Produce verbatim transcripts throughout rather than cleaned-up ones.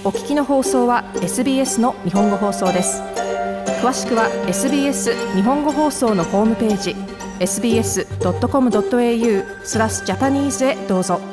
お聞きの放送は エスビーエス の日本語放送です。詳しくは エスビーエス 日本語放送のホームページ エスビーエスドットコムドットエーユー スラスジャパニーズへどうぞ。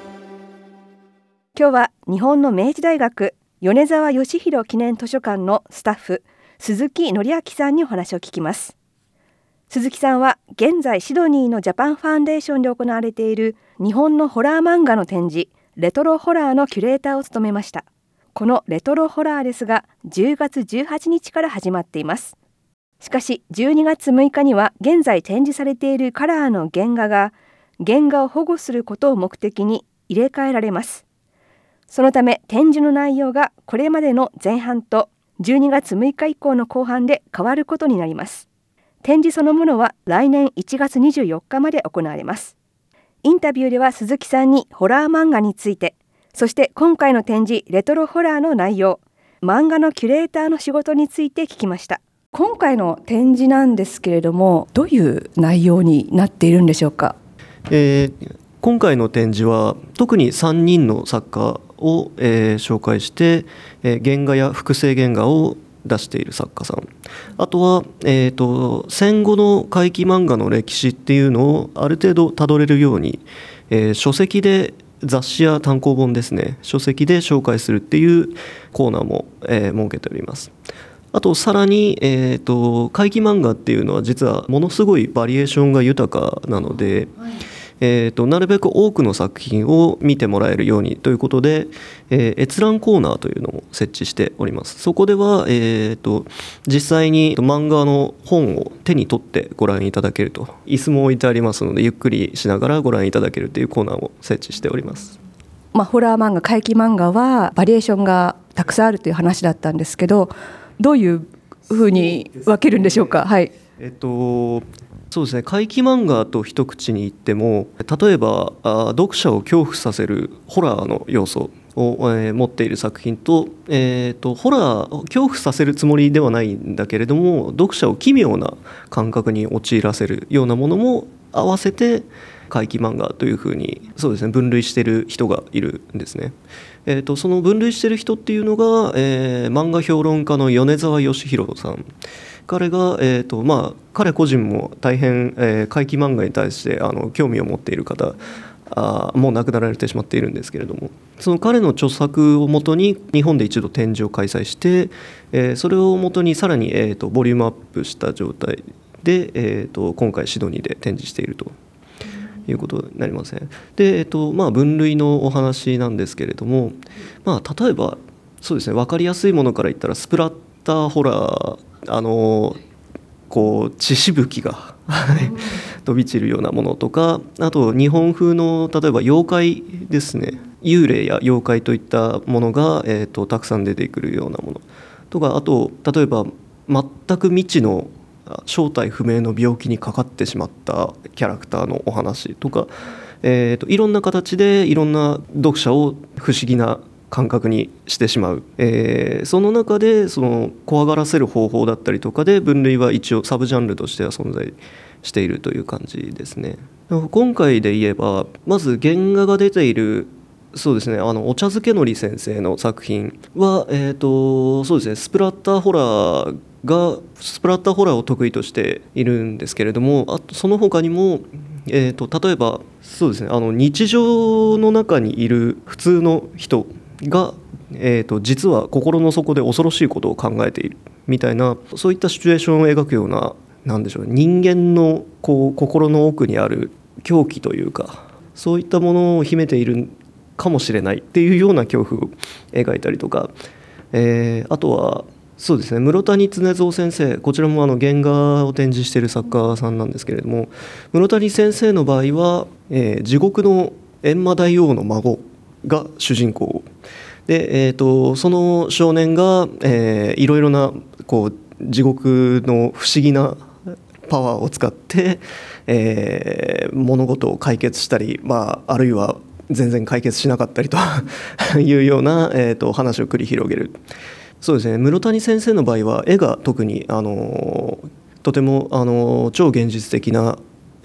今日は日本の明治大学米沢義弘記念図書館のスタッフ鈴木則明さんにお話を聞きます。鈴木さんは現在シドニーのジャパンファンデーションで行われている日本のホラー漫画の展示レトロホラーのキュレーターを務めました。このレトロホラーですがじゅうがつじゅうはちにちから始まっています。しかしじゅうにがつむいかには現在展示されているカラーの原画が原画を保護することを目的に入れ替えられます。そのため展示の内容がこれまでの前半とじゅうにがつむいか以降の後半で変わることになります。展示そのものは来年いちがつにじゅうよっかまで行われます。インタビューでは鈴木さんにホラー漫画について、そして今回の展示レトロホラーの内容、漫画のキュレーターの仕事について聞きました。今回の展示なんですけれども、どういう内容になっているんでしょうか。 えー、今回の展示は特にさんにんの作家を、えー、紹介して、えー、原画や複製原画を出している作家さん、あとは、えーと、戦後の怪奇漫画の歴史っていうのをある程度たどれるように、えー、書籍で雑誌や単行本ですね、書籍で紹介するっていうコーナーも、えー、設けております。あとさらに、えーと、怪奇漫画っていうのは実はものすごいバリエーションが豊かなので、はい、えーと、なるべく多くの作品を見てもらえるようにということで、えー、閲覧コーナーというのも設置しております。そこでは、えーと、実際に漫画の本を手に取ってご覧いただけると、椅子も置いてありますのでゆっくりしながらご覧いただけるというコーナーを設置しております。 まあ、ホラー漫画、怪奇漫画はバリエーションがたくさんあるという話だったんですけど、どういうふうに分けるんでしょうか。はい、えっとそうですね、怪奇漫画と一口に言っても、例えばあ読者を恐怖させるホラーの要素を、えー、持っている作品と、えー、とホラー恐怖させるつもりではないんだけれども読者を奇妙な感覚に陥らせるようなものも合わせて怪奇漫画というふうにそうですね分類している人がいるんですね。えー、とその分類している人っていうのが、えー、漫画評論家の米沢義弘さん。彼が、えーとまあ、彼個人も大変、えー、怪奇漫画に対してあの興味を持っている方、あもう亡くなられてしまっているんですけれども、その彼の著作をもとに日本で一度展示を開催して、えー、それをもとにさらに、えーとボリュームアップした状態で、えーと今回シドニーで展示しているということになりますね。で、えーとまあ、分類のお話なんですけれども、まあ、例えばそうですね、分かりやすいものから言ったらスプラッターホラー、あのこう血しぶきが飛び散るようなものとか、あと日本風の例えば妖怪ですね、幽霊や妖怪といったものが、えーとたくさん出てくるようなものとか、あと例えば全く未知の正体不明の病気にかかってしまったキャラクターのお話とか、えーといろんな形でいろんな読者を不思議な感覚にしてしまう、えー、その中でその怖がらせる方法だったりとかで分類は一応サブジャンルとしては存在しているという感じですね。今回で言えばまず原画が出ているそうですね、あのお茶漬けのり先生の作品は、えーとそうですね、スプラッターホラーがスプラッターホラーを得意としているんですけれども、あとその他にも、えーと例えばそうですね、あの日常の中にいる普通の人が、えーと実は心の底で恐ろしいことを考えているみたいな、そういったシチュエーションを描くような、なんでしょう、人間のこう心の奥にある狂気というか、そういったものを秘めているかもしれないっていうような恐怖を描いたりとか、えー、あとはそうですね、室谷常蔵先生、こちらもあの原画を展示している作家さんなんですけれども、室谷先生の場合は、えー、地獄の閻魔大王の孫が主人公で、えー、とその少年が、えー、いろいろなこう地獄の不思議なパワーを使って、えー、物事を解決したり、まあ、あるいは全然解決しなかったりというような、えー、と話を繰り広げる。そうですね、室谷先生の場合は絵が特にあのとてもあの超現実的な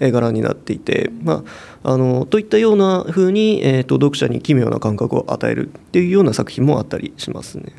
絵柄になっていて、まあ、あのといったような風に、えーと、読者に奇妙な感覚を与えるっていうような作品もあったりしますね。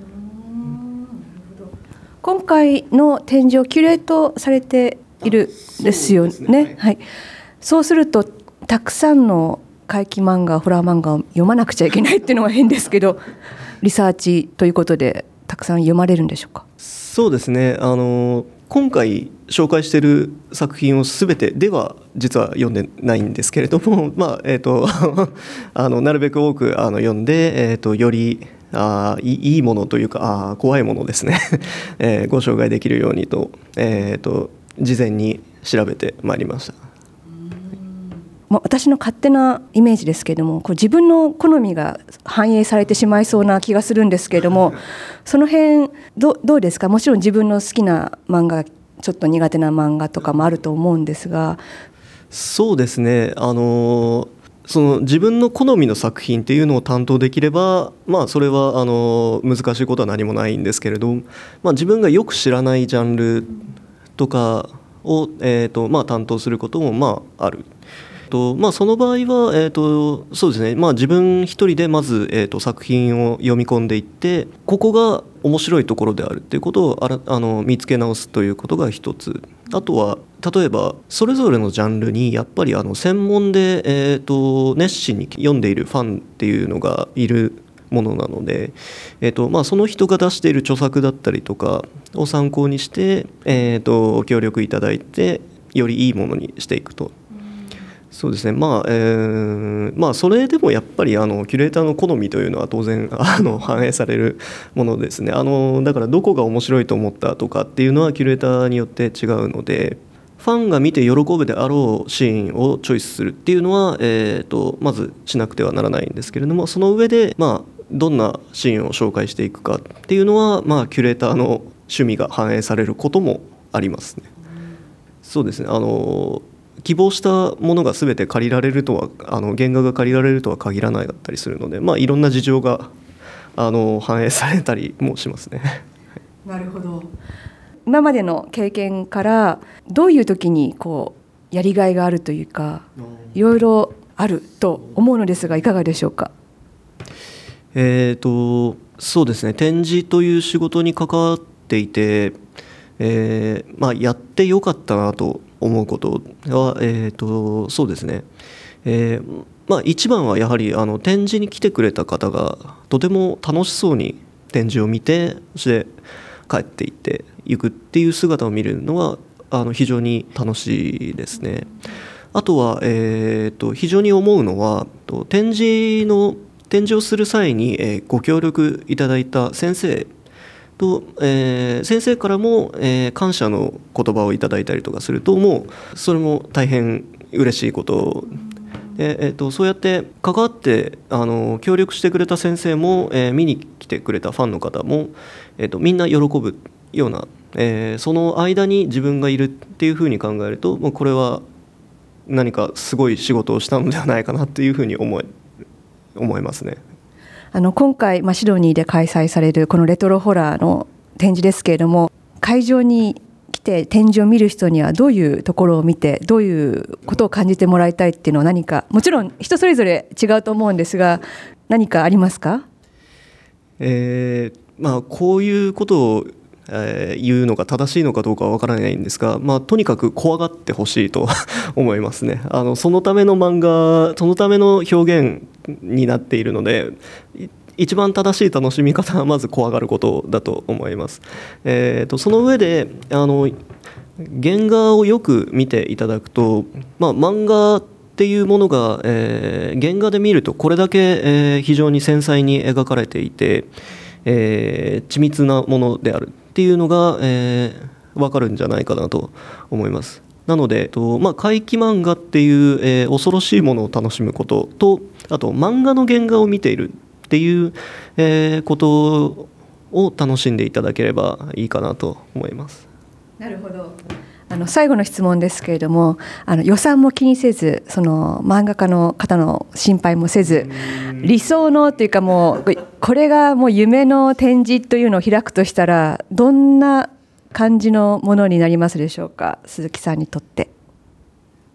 今回の展示をキュレートされているですよね。そうですね、はい、そうするとたくさんの怪奇漫画ホラー漫画を読まなくちゃいけないっていうのは変ですけど、リサーチということでたくさん読まれるんでしょうか。 そうですね、あの今回紹介している作品を全てでは実は読んでないんですけれども、まあえー、とあのなるべく多くあの読んで、えー、とよりあいいいものというかあ怖いものですね、えー、ご紹介できるようにと、えー、と事前に調べてまいりました。 私の勝手なイメージですけれども、こう自分の好みが反映されてしまいそうな気がするんですけれども、その辺 ど, どうですか。もちろん自分の好きな漫画、ちょっと苦手な漫画とかもあると思うんですが。 そうですね、あのその自分の好みの作品っていうのを担当できれば、まあ、それはあの難しいことは何もないんですけれど、まあ、自分がよく知らないジャンルとかを、えーとまあ、担当することもまあある。とまあ、その場合は、えーとそうですね、まあ、自分一人でまず、えーと作品を読み込んでいって、ここが面白いところであるっていうことをあらあの見つけ直すということが一つ。あとは例えばそれぞれのジャンルにやっぱりあの専門で、えーと熱心に読んでいるファンっていうのがいるものなので、えーとまあ、その人が出している著作だったりとかを参考にして、えーと協力いただいてよりいいものにしていくと。そうですね、まあえーまあ、それでもやっぱりあのキュレーターの好みというのは当然あの反映されるものですね。あのだからどこが面白いと思ったとかっていうのはキュレーターによって違うので、ファンが見て喜ぶであろうシーンをチョイスするっていうのは、えーとまずしなくてはならないんですけれども、その上で、まあ、どんなシーンを紹介していくかっていうのは、まあ、キュレーターの趣味が反映されることもありますね。そうですね、あの希望したものが全て借りられるとはあの原画が借りられるとは限らないだったりするので、まあ、いろんな事情があの反映されたりもしますね。 なるほど。今までの経験からどういう時にこうやりがいがあるというか、いろいろあると思うのですがいかがでしょうか。 えーとそうですね、展示という仕事に関わっていて、えーまあ、やってよかったなと思うことは、えーとそうですね、えーまあ、一番はやはりあの展示に来てくれた方がとても楽しそうに展示を見て、そして帰っていっていくっていう姿を見るのはあの非常に楽しいですね。あとは、えーと非常に思うのは、展示の展示をする際に、えーご協力いただいた先生と、えー、先生からも、えー、感謝の言葉をいただいたりとかすると、もうそれも大変嬉しいことで、えー、とそうやって関わってあの協力してくれた先生も、えー、見に来てくれたファンの方も、えー、とみんな喜ぶような、えー、その間に自分がいるっていうふうに考えると、もうこれは何かすごい仕事をしたのではないかなっていうふうに思い、思いますね。 あの今回、まあ、シドニーで開催されるこのレトロホラーの展示ですけれども、会場に来て展示を見る人にはどういうところを見てどういうことを感じてもらいたいっていうのは何か、もちろん人それぞれ違うと思うんですが、何かありますか。 えーまあ、こういうことをえー言うのが正しいのかどうかは分からないんですが、まあ、とにかく怖がってほしいと思いますね。あのそのための漫画、そのための表現になっているので、一番正しい楽しみ方はまず怖がることだと思います。えーと、その上であの原画をよく見ていただくと、まあ、漫画っていうものが、えー、原画で見るとこれだけ、えー、非常に繊細に描かれていて、えー、緻密なものであるっていうのが、えー、分かるんじゃないかなと思います。なので、とまあ、怪奇漫画っていう、えー、恐ろしいものを楽しむことと、あと漫画の原画を見ているっていう、えー、ことを楽しんでいただければいいかなと思います。 なるほど。あの最後の質問ですけれども、あの予算も気にせず、その漫画家の方の心配もせず、理想のというか、もうこれがもう夢の展示というのを開くとしたら、どんな感じのものになりますでしょうか、鈴木さんにとって。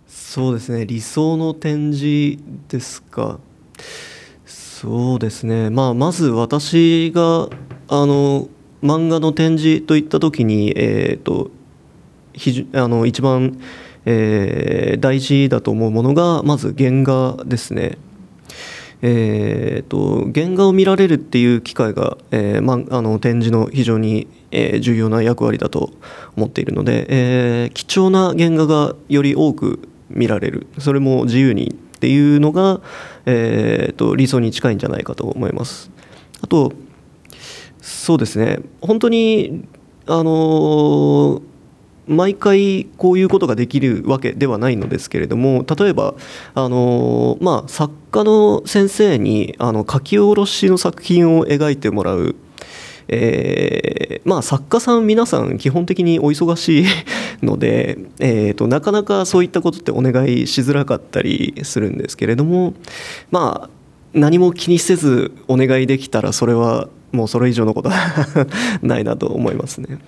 そうですね、理想の展示ですか。そうですね、まあ、まず私があの漫画の展示といった時に、えー、と非常あの一番、えー大事だと思うものがまず原画ですね。えー、と原画を見られるっていう機会が、えーまあ、あの展示の非常に、えー重要な役割だと思っているので、えー貴重な原画がより多く見られる、それも自由にっていうのが、えー、と理想に近いんじゃないかと思います。あとそうですね、本当にあの毎回こういうことができるわけではないのですけれども、例えばあの、まあ、作家の先生にあの書き下ろしの作品を描いてもらう、えーまあ、作家さん皆さん基本的にお忙しいので、えーと、なかなかそういったことってお願いしづらかったりするんですけれども、まあ、何も気にせずお願いできたらそれはもうそれ以上のことはないなと思いますね。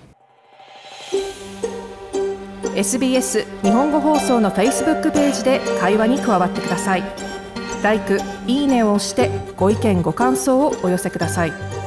エスビーエス 日本語放送の Facebook ページで会話に加わってください。ライク、いいねを押してご意見ご感想をお寄せください。